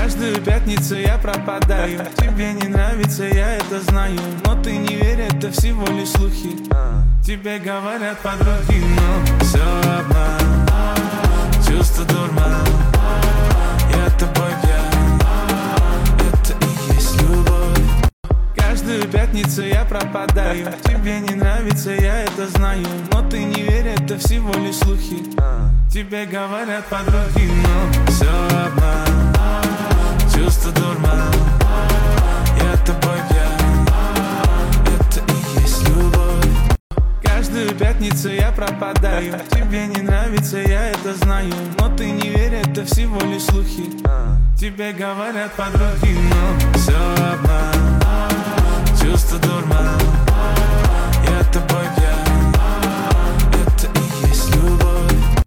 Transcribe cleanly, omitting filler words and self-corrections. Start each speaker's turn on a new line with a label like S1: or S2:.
S1: Каждую пятницу я пропадаю. Тебе не нравится, я это знаю. Но ты не верь, это всего лишь слухи. Тебе говорят подруги, но все обман, чувство дурман. Я тобой пьян, это и есть любовь. Каждую пятницу я пропадаю. Тебе не нравится, я это знаю. Но ты не верь, это всего лишь слухи. Тебе говорят подруги, но все обман, чувство дурман. Я тобой пьян, это и есть любовь. Каждую пятницу я пропадаю. Тебе не нравится, я это знаю. Но ты не верь, это всего лишь слухи. Тебе говорят подруги, но все обман, чувство дурман. Я тобой